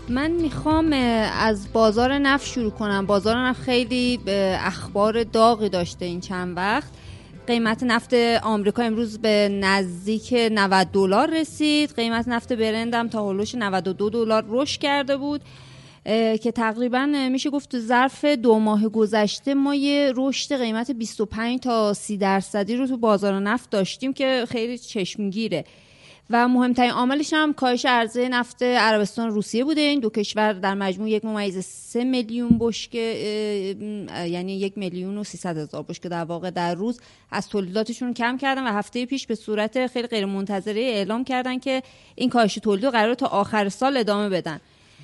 من میخوام از بازار نفت شروع کنم. بازار نفت خیلی اخبار داغی داشته این چند وقت. قیمت نفت آمریکا امروز به نزدیک $90 رسید. قیمت نفت برند هم تا هولوش $92 رشد کرده بود که تقریبا میشه گفت تو ظرف 2 ماه گذشته ما یه رشد قیمت 25 تا 30% رو تو بازار نفت داشتیم که خیلی چشمگیره. و مهمترین عاملش هم کاهش عرضه نفت عربستان و روسیه بوده. این دو کشور در مجموع 1.3 میلیون بشکه، یعنی 1,300,000 بشکه در واقع در روز از تولیداتشون کم کردن و هفته پیش به صورت خیلی غیر منتظره اعلام کردن که این کاهش تولید رو قراره تا آخر سال ادامه بدن.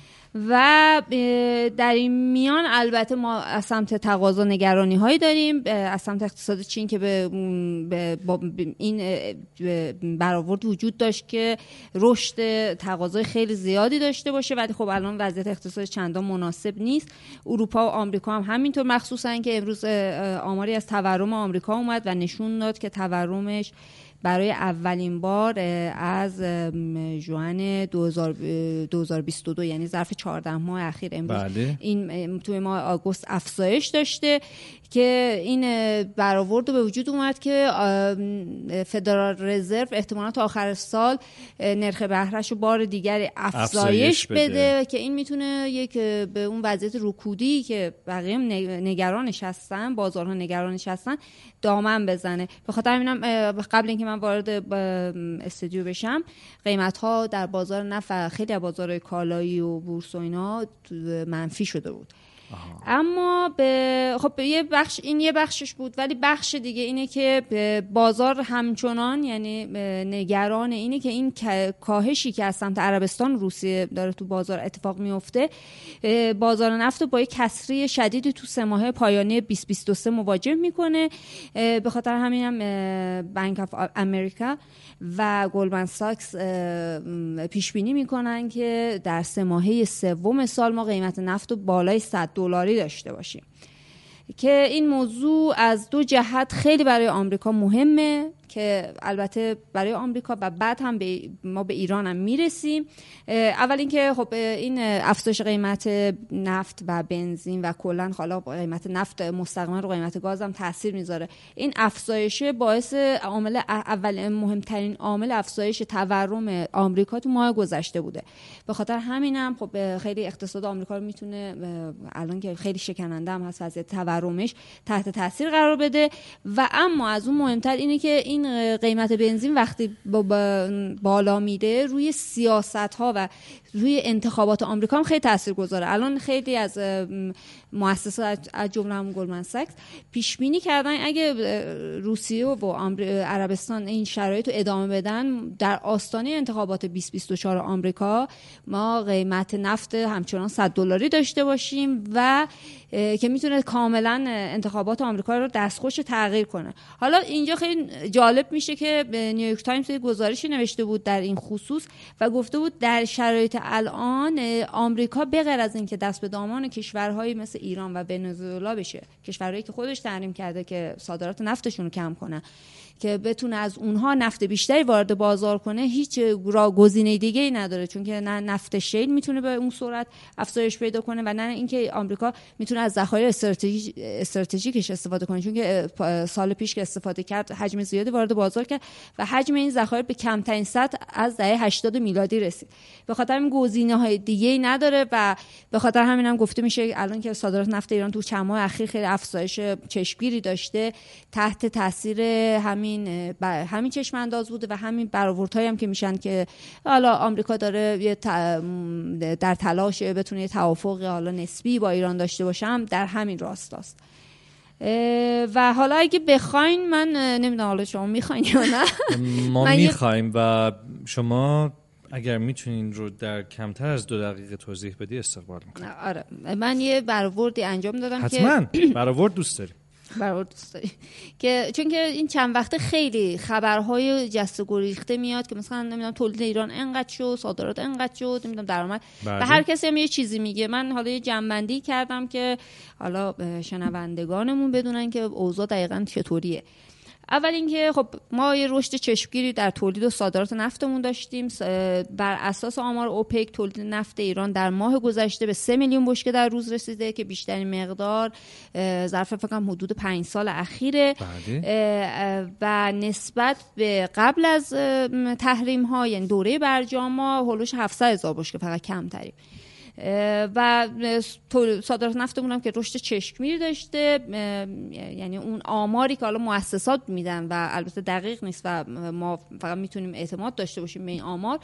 و در این میان البته ما از سمت تقاضا نگرانی هایی داریم از سمت اقتصاد چین که به این برآورد وجود داشت که رشد تقاضای خیلی زیادی داشته باشه، ولی خب الان وضعیت اقتصاد چندان مناسب نیست. اروپا و آمریکا هم همینطور، مخصوصا که امروز آماری از تورم آمریکا اومد و نشون داد که تورمش برای اولین بار از ژوئن 2022 یعنی ظرف 14 ماه اخیر امروز این توی ماه آگوست افزایش داشته که این برآورد به وجود اومد که فدرال رزرو احتمالاً تا آخر سال نرخ بهره‌اش رو بار دیگری افزایش بده که این میتونه یک به اون وضعیت رکودی که بقیه نگرانش هستن، بازارها نگرانش هستن، دامن بزنه. به خاطر همینم قبل اینکه من وارد استودیو بشم قیمت‌ها در بازار نفت خیلی از بازارهای کالایی و بورس و اینا منفی شده بود. اما خب یه بخشش بود، ولی بخش دیگه اینه که بازار همچنان یعنی نگران اینه که این کاهشی که از سمت عربستان و روسیه داره تو بازار اتفاق میفته بازار نفت رو با یک کسری شدیدی تو 3 ماهه پایانی 2023 مواجه میکنه. به خاطر همینم بانک آف امریکا و گلدمن ساکس پیش بینی میکنن که در 3 ماهه سوم سال ما قیمت نفت رو بالای $100 داشته باشیم که این موضوع از 2 جهت خیلی برای آمریکا مهمه که البته برای آمریکا و بعد هم ما به ایران هم میرسیم. اول اینکه خب این افزایش قیمت نفت و بنزین و کلا حالا قیمت نفت مستقیما رو قیمت گاز هم تاثیر میذاره. این افزایش باعث عامل اول مهمترین عامل افزایش تورم آمریکا تو ماه گذشته بوده. به خاطر همینم خب خیلی اقتصاد آمریکا رو میتونه الان که خیلی شکننده هم هست وضعیت تورمش تحت تاثیر قرار بده. و اما از اون مهمتر اینه که این قیمت بنزین وقتی بالا میره روی سیاست‌ها و روی انتخابات آمریکا هم خیلی تاثیرگذاره. الان خیلی از مؤسسات از جمله هم گلدمن ساکس پیش بینی کردن اگه روسیه و عربستان این شرایط رو ادامه بدن در آستانه انتخابات 2024 آمریکا ما قیمت نفت همچنان $100 داشته باشیم و که میتونه کاملا انتخابات آمریکا رو دستخوش تغییر کنه. حالا اینجا خیلی جالب میشه که نیویورک تایمز گزارشی نوشته بود در این خصوص و گفته بود در شرایط الان آمریکا به غیر از اینکه دست به دامان کشورهایی مثل ایران و ونزوئلا بشه، کشورهایی که خودش تحریم کرده که صادرات نفتشون رو کم کنه که بتونه از اونها نفت بیشتری وارد بازار کنه، هیچ گزینه دیگه‌ای نداره، چون که نه نفت شیل میتونه به اون صورت افزایش پیدا کنه و نه اینکه آمریکا میتونه از ذخایر استراتژیکش استفاده کنه، چون که سال پیش که استفاده کرد حجم زیادی وارد بازار کرد و حجم این ذخایر به کمترین سطح از دهه 80 میلادی رسید. به خاطر این گزینه‌های دیگه‌ای نداره و به خاطر همین هم گفته میشه الان که صادرات نفت ایران تو چند ماه اخیر خیلی افزایش چشمگیری داشته تحت تاثیر همین چشم انداز بوده و همین برآوردهایی هم که میشن که حالا آمریکا داره در تلاش بتونه یه توافق حالا نسبی با ایران داشته باشم در همین راستاست. و حالا اگه بخواین من نمیدونم حالا شما میخواین یا نه ما میخوایم و شما اگر میتونین رو در کمتر از 2 دقیقه توضیح بدی استقبال میکنم. آره من یه برآوردی انجام دادم حتما. که برآورد دوست داریم برآورد دوست داریم که چون که این چند وقته خیلی خبرهای جست و گریخته میاد که مثلا نمیدونم تولید ایران انقدر شد، صادرات انقدر شد، نمیدونم درآمد و هر کسی هم یه چیزی میگه. من حالا یه جمع‌بندی کردم که حالا شنوندگانمون بدونن که اوضاع دقیقاً چطوریه. اول اینکه خب ما یه رشد چشمگیری در تولید و صادرات نفتمون داشتیم. بر اساس آمار اوپک تولید نفت ایران در ماه گذشته به 3 میلیون بشکه در روز رسیده که بیشترین مقدار ظرف فکر کنم حدود 5 سال اخیره و نسبت به قبل از تحریم ها یعنی دوره برجام ما هولوش 700,000 بشکه فقط کمتریم و صادرات نفتمون هم که رشد چشمگیری داشته. یعنی اون آماری که حالا مؤسسات میدن و البته دقیق نیست و ما فقط میتونیم اعتماد داشته باشیم به این آمار،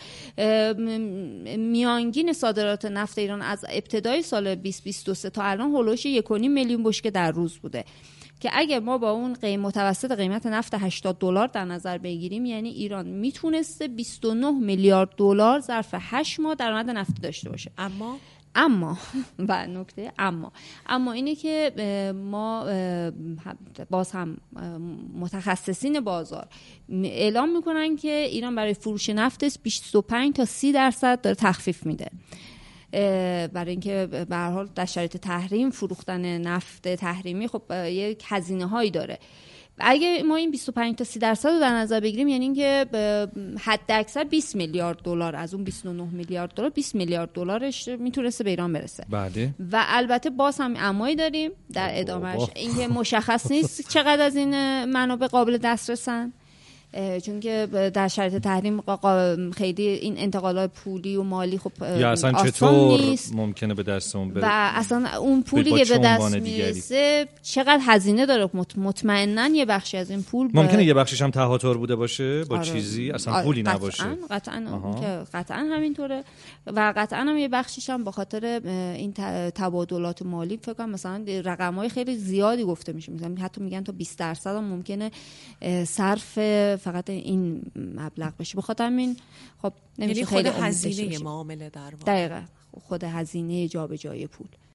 میانگین صادرات نفت ایران از ابتدای سال 2023 تا الان هولوش 1.5 میلیون بشکه در روز بوده که اگر ما با اون متوسط قیمت نفت $80 در نظر بگیریم، یعنی ایران میتونسته 29 میلیارد دلار ظرف 8 ماه درآمد نفتی داشته باشه. اما و نکته اما اینه که ما باز هم متخصصین بازار اعلام میکنن که ایران برای فروش نفتش 25 تا 30% داره تخفیف میده، برای اینکه به هر حال در شرایط تحریم فروختن نفت تحریمی خب یک هزینه هایی داره. اگه ما این 25 تا 30% رو در نظر بگیریم، یعنی اینکه حد اکثر 20 میلیارد دلار از اون 29 میلیارد دلار 20 میلیارد دلارش میتونسته به ایران برسه. بعده و البته باز هم امایی داریم در ادامهش، اینکه مشخص نیست چقدر از این منابع قابل دسترسن، چون که در شرایط تحریم خیلی این انتقالات پولی و مالی خب یا اصلا چطور نیست. ممکنه به دستمون بره و اصلا اون پولی که به دست میرسه چقدر هزینه داره. مطمئنا یه بخشی از این پول ممکنه یه بخشش هم تهاتر بوده باشه با چیزی اصلا پولی نباشه. قطعا همینطوره و قطعا هم یه بخشش هم به خاطر این تبادلات مالی فکر کنم مثلا رقم‌های خیلی زیادی گفته میشه، مثلا حتی میگن تا 20% هم ممکنه صرف فقط این مبلغ بشه. بخاطر همین خب نمیشه خیلی هزینه معامله در واقع. دقیقاً خود هزینه جابجایی پول.